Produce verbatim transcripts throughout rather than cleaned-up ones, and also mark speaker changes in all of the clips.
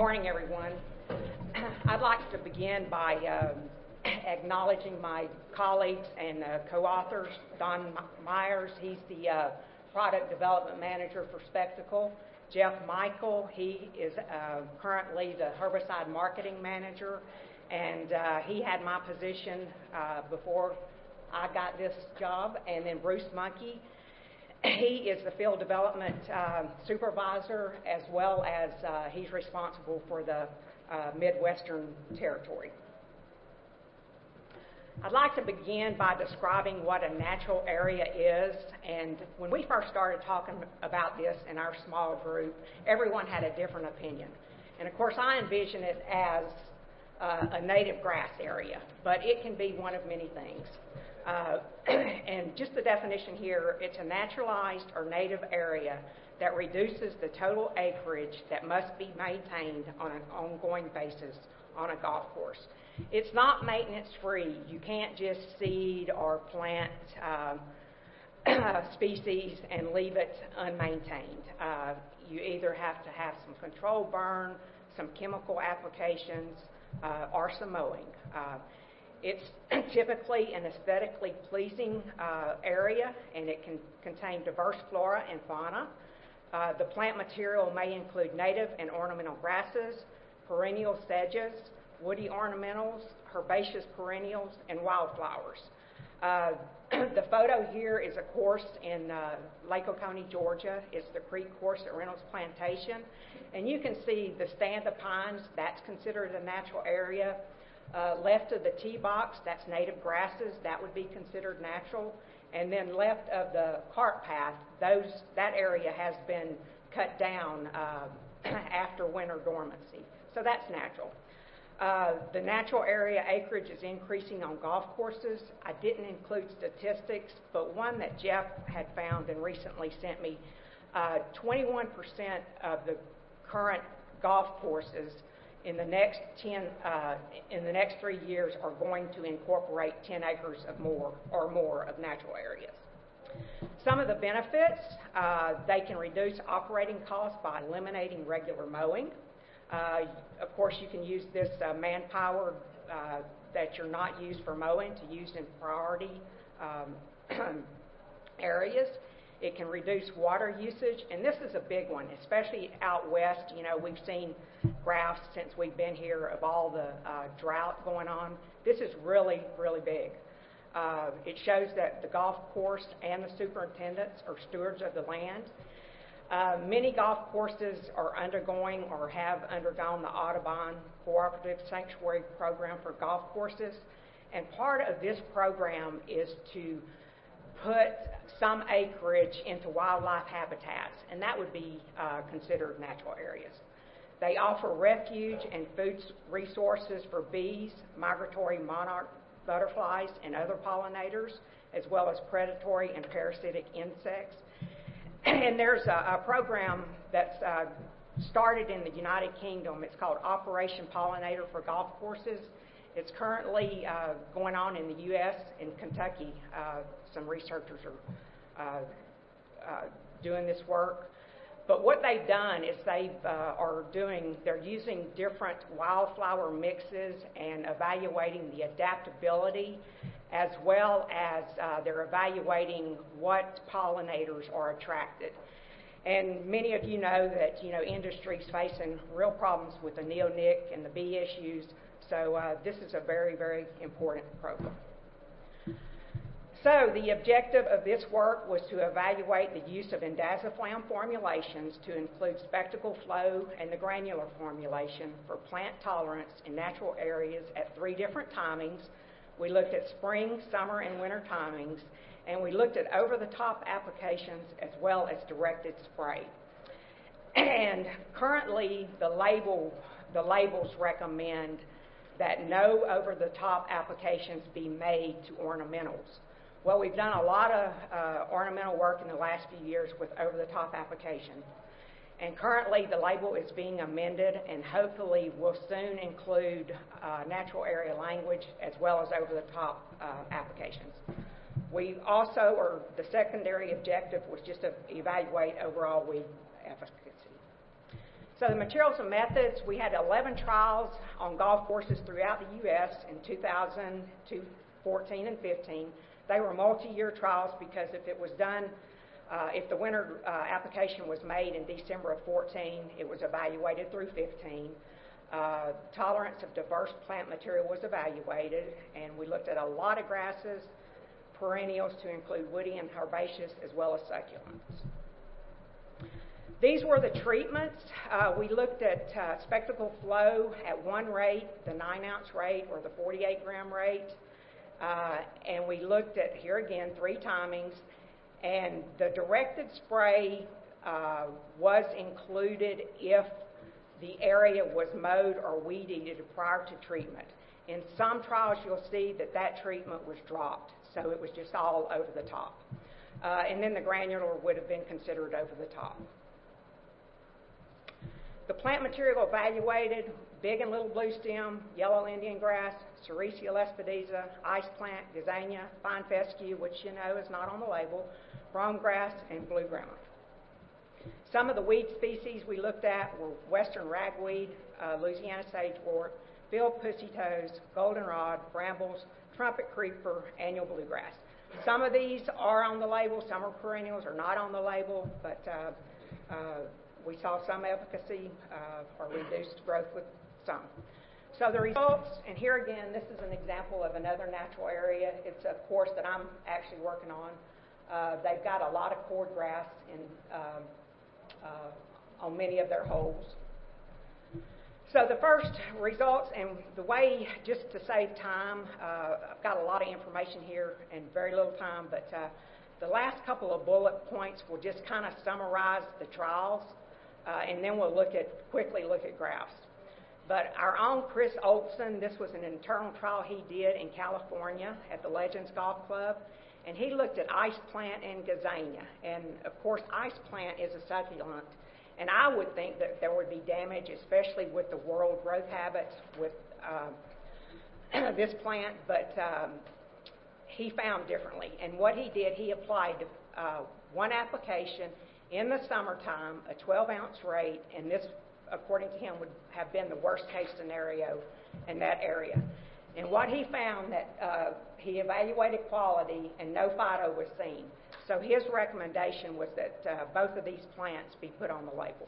Speaker 1: morning, everyone. I'd like to begin by um, acknowledging my colleagues and uh, co-authors. Don Myers, he's the uh, Product Development Manager for Specticle. Jeff Michael, he is uh, currently the Herbicide Marketing Manager, and uh, he had my position uh, before I got this job. And then Bruce Monkey, he is the Field Development uh, Supervisor, as well as uh, he's responsible for the uh, Midwestern Territory. I'd like to begin by describing what a natural area is. And when we first started talking about this in our small group, everyone had a different opinion. And of course, I envision it as uh, a native grass area, but it can be one of many things. Uh, and just the definition here, it's a naturalized or native area that reduces the total acreage that must be maintained on an ongoing basis on a golf course. It's not maintenance free. You can't just seed or plant um, species and leave it unmaintained. Uh, you either have to have some controlled burn, some chemical applications, uh, or some mowing. Uh, It's typically an aesthetically pleasing uh, area, and it can contain diverse flora and fauna. Uh, the plant material may include native and ornamental grasses, perennial sedges, woody ornamentals, herbaceous perennials, and wildflowers. Uh, the photo here is a course in uh, Lake Oconee, Georgia. It's the Creek Course at Reynolds Plantation. And you can see the stand of pines, that's considered a natural area. Uh, left of the tee box, that's native grasses, that would be considered natural. And then left of the cart path, those that area has been cut down uh, after winter dormancy. So that's natural. Uh, the natural area acreage is increasing on golf courses. I didn't include statistics, but one that Jeff had found and recently sent me, uh, twenty-one percent of the current golf courses in the next ten, uh, in the next three years are going to incorporate ten acres of more or more of natural areas. Some of the benefits, uh, they can reduce operating costs by eliminating regular mowing. Uh, of course, you can use this uh, manpower uh, that you're not used for mowing to use in priority um, areas. It can reduce water usage, and this is a big one, especially out west. You know, we've seen graphs since we've been here of all the uh, drought going on. This is really, really big. Uh, it shows that the golf course and the superintendents are stewards of the land. Uh, many golf courses are undergoing or have undergone the Audubon Cooperative Sanctuary Program for golf courses, and part of this program is to put some acreage into wildlife habitats, and that would be uh, considered natural areas. They offer refuge and food resources for bees, migratory monarch butterflies, and other pollinators, as well as predatory and parasitic insects. And there's a, a program that's uh, started in the United Kingdom. It's called Operation Pollinator for Golf Courses. It's currently uh, going on in the U S In Kentucky. Uh, some researchers are uh, uh, doing this work. But what they've done is they uh, are doing, they're using different wildflower mixes and evaluating the adaptability, as well as uh, they're evaluating what pollinators are attracted. And many of you know that, you know, industry's facing real problems with the neonic and the bee issues. So uh, this is a very, very important program. So the objective of this work was to evaluate the use of indaziflam formulations to include Specticle Flow and the granular formulation for plant tolerance in natural areas at three different timings. We looked at spring, summer, and winter timings, and we looked at over-the-top applications as well as directed spray. And currently, the label, the labels recommend that no over-the-top applications be made to ornamentals. Well, we've done a lot of uh, ornamental work in the last few years with over-the-top applications. And currently, the label is being amended and hopefully will soon include uh, natural area language as well as over-the-top uh, applications. We also, or the secondary objective was just to evaluate overall weed efficacy. So the materials and methods, we had eleven trials on golf courses throughout the U S in two thousand, fourteen, and fifteen. They were multi-year trials because if it was done, uh, if the winter uh, application was made in December of fourteen, it was evaluated through fifteen. Uh, tolerance of diverse plant material was evaluated, and we looked at a lot of grasses, perennials to include woody and herbaceous, as well as succulents. These were the treatments. Uh, we looked at uh, spectacle flow at one rate, the nine ounce rate or the forty-eight gram rate. Uh, and we looked at, here again, three timings. And the directed spray uh, was included if the area was mowed or weed eated prior to treatment. In some trials, you'll see that that treatment was dropped, so it was just all over the top. Uh, and then the granular would have been considered over the top. The plant material evaluated: big and little blue stem, yellow Indian grass, Sericea lespedeza, ice plant, gazania, fine fescue, which you know is not on the label, brome grass, and blue grama. Some of the weed species we looked at were western ragweed, uh, Louisiana sagewort, field pussy toes, goldenrod, brambles, trumpet creeper, annual bluegrass. Some of these are on the label, some are perennials, are not on the label, but uh, uh, we saw some efficacy uh, or reduced growth with some. So the results, and here again, this is an example of another natural area. It's a course that I'm actually working on. Uh, they've got a lot of cordgrass in, um, uh, on many of their holes. So the first results, and the way, just to save time, uh, I've got a lot of information here and very little time, but uh, the last couple of bullet points will just kind of summarize the trials, uh, and then we'll look at, quickly look at graphs. But our own Chris Olson, this was an internal trial he did in California at the Legends Golf Club, and he looked at ice plant and gazania. And of course, ice plant is a succulent, and I would think that there would be damage, especially with the world growth habits with uh, this plant, but um, he found differently. And what he did, he applied uh, one application in the summertime, a twelve ounce rate, and this, according to him, would have been the worst case scenario in that area. And what he found, that uh, he evaluated quality and no phyto was seen. So his recommendation was that uh, both of these plants be put on the label.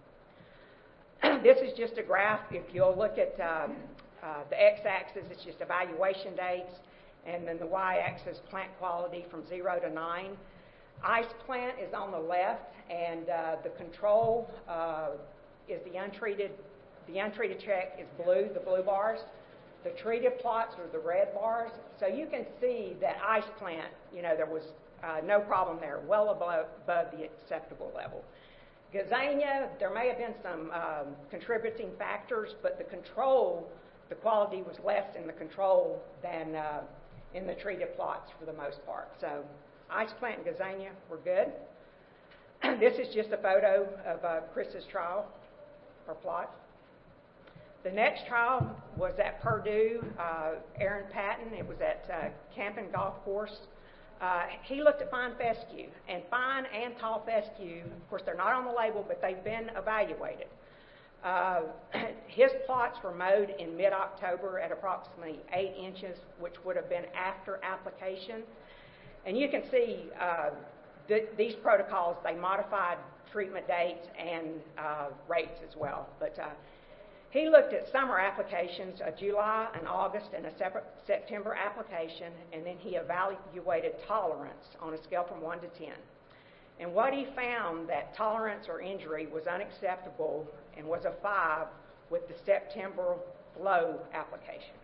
Speaker 1: This is just a graph. If you'll look at um, uh, the x-axis, it's just evaluation dates, and then the y-axis, plant quality from zero to nine. Ice plant is on the left, and uh, the control uh, is the untreated. The untreated check is blue, the blue bars. The treated plots are the red bars. So you can see that ice plant, you know, there was uh, no problem there, well above, above the acceptable level. Gazania, there may have been some um, contributing factors, but the control, the quality was less in the control than uh, in the treated plots for the most part. So ice plant and gazania were good. This is just a photo of uh, Chris's trial or plot. The next trial was at Purdue, uh, Aaron Patton. It was at uh, Camping Golf Course. Uh, he looked at fine fescue, and fine and tall fescue, of course, they're not on the label, but they've been evaluated. Uh, his plots were mowed in mid-October at approximately eight inches, which would have been after application. And you can see uh, th these protocols, they modified treatment dates and uh, rates as well. But uh, he looked at summer applications, a July, an August, and a separate September application, and then he evaluated tolerance on a scale from one to ten. And what he found, that tolerance or injury was unacceptable and was a five with the September flow application.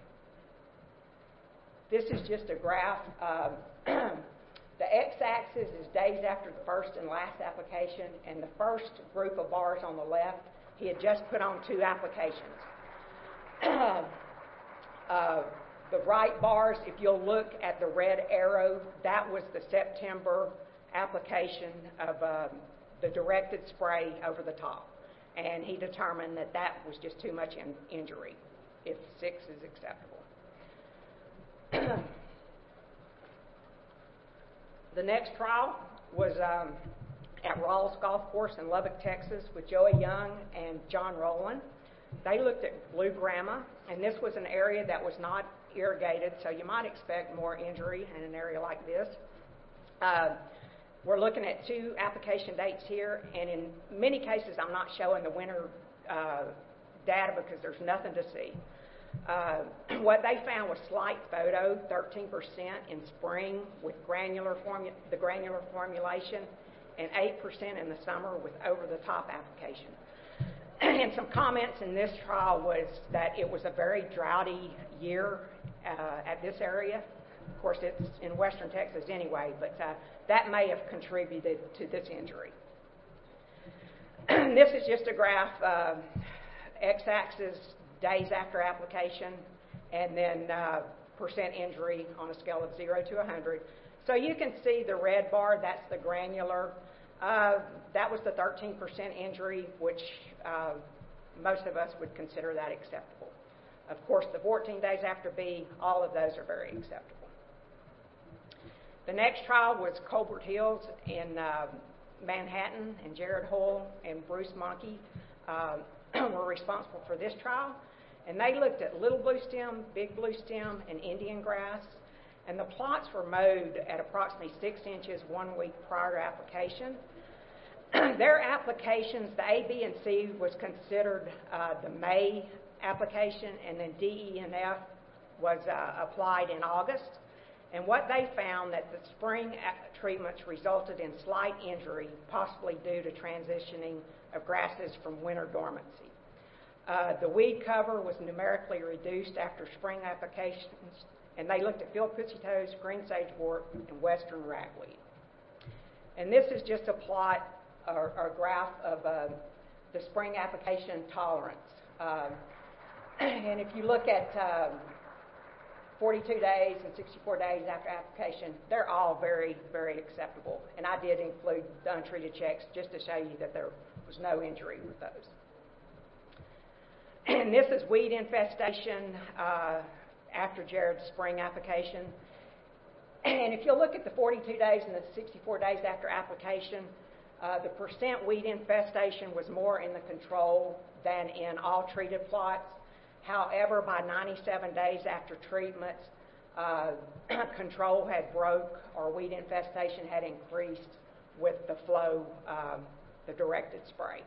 Speaker 1: This is just a graph. Um, the x-axis is days after the first and last application, and the first group of bars on the left, he had just put on two applications. uh, the right bars, if you'll look at the red arrow, that was the September application of uh, the directed spray over the top. And he determined that that was just too much in injury, if six is acceptable. The next trial was um, at Rawls Golf Course in Lubbock, Texas, with Joey Young and John Rowland. They looked at Blue Grama, and this was an area that was not irrigated, so you might expect more injury in an area like this. Uh, we're looking at two application dates here, and in many cases I'm not showing the winter uh, data because there's nothing to see. Uh, what they found was slight photo, thirteen percent in spring with granular formu- the granular formulation, and eight percent in the summer with over-the-top application. And some comments in this trial was that it was a very droughty year uh, at this area. Of course, it's in western Texas anyway, but uh, that may have contributed to this injury. This is just a graph, uh, x-axis days after application, and then uh, percent injury on a scale of zero to one hundred. So you can see the red bar, that's the granular. Uh, that was the thirteen percent injury, which uh, most of us would consider that acceptable. Of course, the fourteen days after B, all of those are very acceptable. The next trial was Colbert Hills in uh, Manhattan, and Jared Hoyle and Bruce Monkey uh, were responsible for this trial. And they looked at little blue stem, big blue stem, and Indian grass. And the plots were mowed at approximately six inches one week prior to application. Their applications, the A, B, and C was considered uh, the May application, and then D, E, and F was uh, applied in August. And what they found that the spring treatments resulted in slight injury, possibly due to transitioning of grasses from winter dormancy. Uh, the weed cover was numerically reduced after spring applications, and they looked at field pussy toes, green sagewort, and western ragweed. And this is just a plot or, or graph of uh, the spring application tolerance. Uh, and if you look at uh, forty-two days and sixty-four days after application, they're all very, very acceptable. And I did include the untreated checks just to show you that there was no injury with those. And this is weed infestation uh, after Jared's spring application. And if you look at the forty-two days and the sixty-four days after application, uh, the percent weed infestation was more in the control than in all treated plots. However, by ninety-seven days after treatments, uh, control had broke or weed infestation had increased with the flow, um, the directed spray.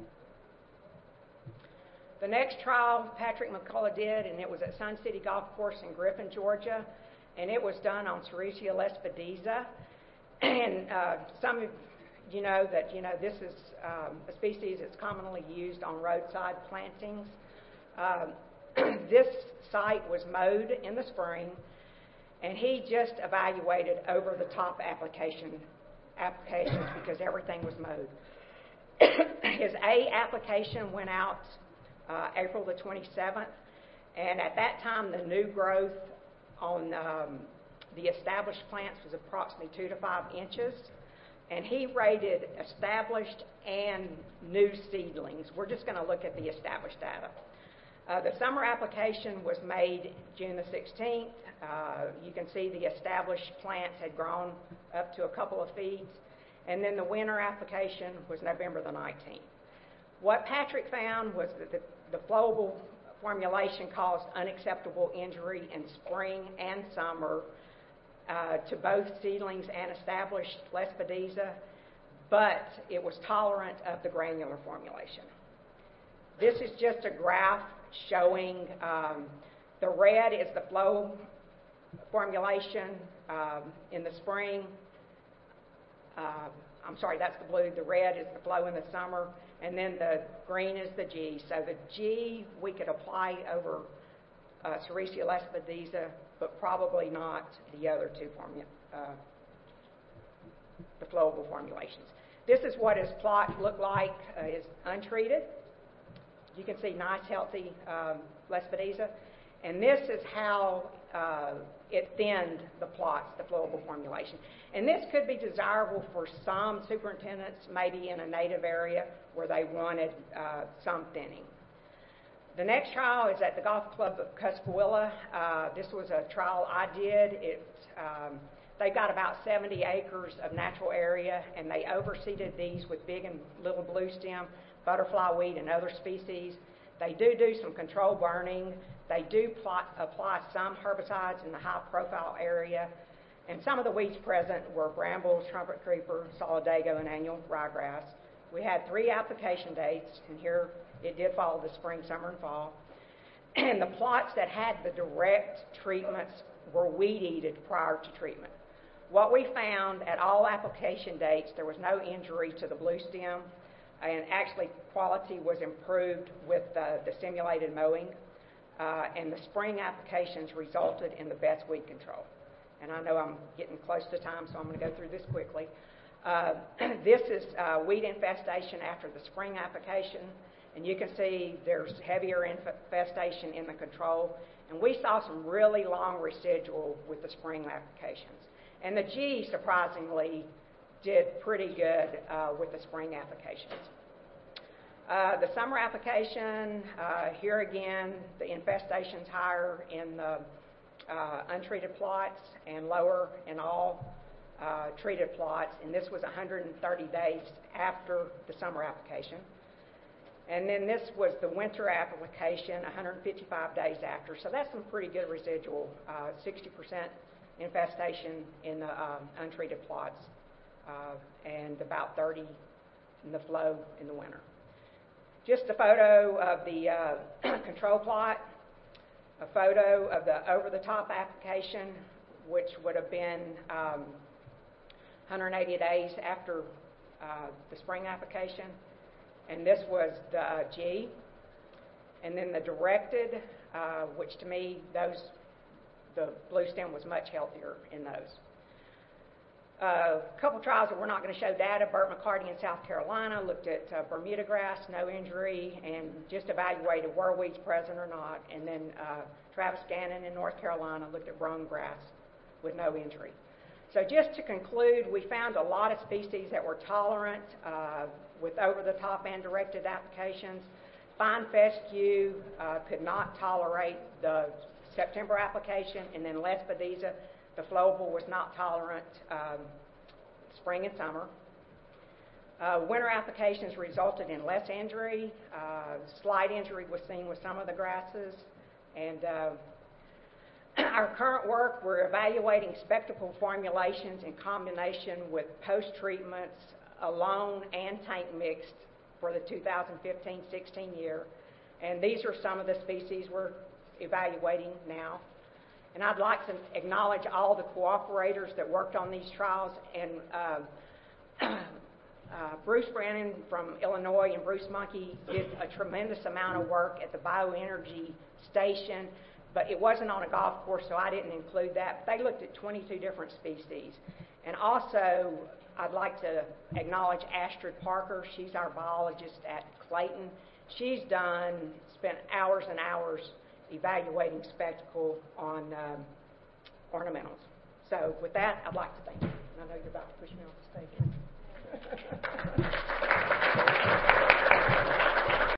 Speaker 1: The next trial Patrick McCullough did, and it was at Sun City Golf Course in Griffin, Georgia, and it was done on Sericea lespedeza. And uh, some of you know that you know this is um, a species that's commonly used on roadside plantings. Um, this site was mowed in the spring, and he just evaluated over the top application applications because everything was mowed. His A application went out uh, April the twenty-seventh, and at that time the new growth on um, the established plants was approximately two to five inches, and he rated established and new seedlings. We're just going to look at the established data. Uh, the summer application was made June the sixteenth. Uh, you can see the established plants had grown up to a couple of feet. And then the winter application was November the nineteenth. What Patrick found was that the, the flowable formulation caused unacceptable injury in spring and summer uh, to both seedlings and established lespedeza, but it was tolerant of the granular formulation. This is just a graph showing um, the red is the flow formulation um, in the spring. Uh, I'm sorry, that's the blue. The red is the flow in the summer, and then the green is the G. So the G we could apply over uh, Sericea lespedeza, but probably not the other two formula, uh, the flowable formulations. This is what his plot looked like uh, is untreated. You can see nice, healthy um, lespedeza. And this is how uh, it thinned the plots, the flowable formulation. And this could be desirable for some superintendents, maybe in a native area where they wanted uh, some thinning. The next trial is at the Golf Club of Cuscahuilla. Uh, this was a trial I did. It, um, They've got about seventy acres of natural area, and they overseeded these with big and little blue stem, butterfly weed, and other species. They do do some control burning. They do plot, apply some herbicides in the high-profile area. And some of the weeds present were brambles, trumpet creeper, solidago, and annual ryegrass. We had three application dates, and here it did follow the spring, summer, and fall. And the plots that had the direct treatments were weed-eated prior to treatment. What we found at all application dates, there was no injury to the blue stem, and actually quality was improved with uh, the simulated mowing, uh, and the spring applications resulted in the best weed control. And I know I'm getting close to time, so I'm going to go through this quickly. Uh, this is uh, weed infestation after the spring application, and you can see there's heavier infestation in the control, and we saw some really long residual with the spring applications. And the G, surprisingly, did pretty good uh, with the spring applications. Uh, the summer application, uh, here again, the infestation's higher in the uh, untreated plots and lower in all uh, treated plots, and this was one hundred thirty days after the summer application. And then this was the winter application, one hundred fifty-five days after, so that's some pretty good residual, uh, sixty percent infestation in the um, untreated plots, uh, and about thirty in the flow in the winter. Just a photo of the uh, control plot, a photo of the over-the-top application, which would have been um, one hundred eighty days after uh, the spring application, and this was the uh, G. And then the directed, uh, which to me, those the blue stem was much healthier in those. A uh, couple trials that we're not going to show data. Burt McCarty in South Carolina looked at uh, Bermuda grass, no injury, and just evaluated were weeds present or not. And then uh, Travis Gannon in North Carolina looked at brome grass with no injury. So just to conclude, we found a lot of species that were tolerant uh, with over-the-top and directed applications. Fine fescue uh, could not tolerate the September application, and then Lespedeza, the flowable, was not tolerant um, spring and summer. Uh, winter applications resulted in less injury. Uh, slight injury was seen with some of the grasses. And uh, our current work, we're evaluating spectacle formulations in combination with post-treatments alone and tank mixed for the two thousand fifteen sixteen year. And these are some of the species we're evaluating now. And I'd like to acknowledge all the cooperators that worked on these trials, and uh, uh, Bruce Brannon from Illinois and Bruce Monkey did a tremendous amount of work at the bioenergy station, but it wasn't on a golf course, so I didn't include that. But they looked at twenty-two different species. And also, I'd like to acknowledge Astrid Parker. She's our biologist at Clayton. She's done, spent hours and hours evaluating spectacle on um, ornamentals. So with that, I'd like to thank you. And I know you're about to push me off the stage.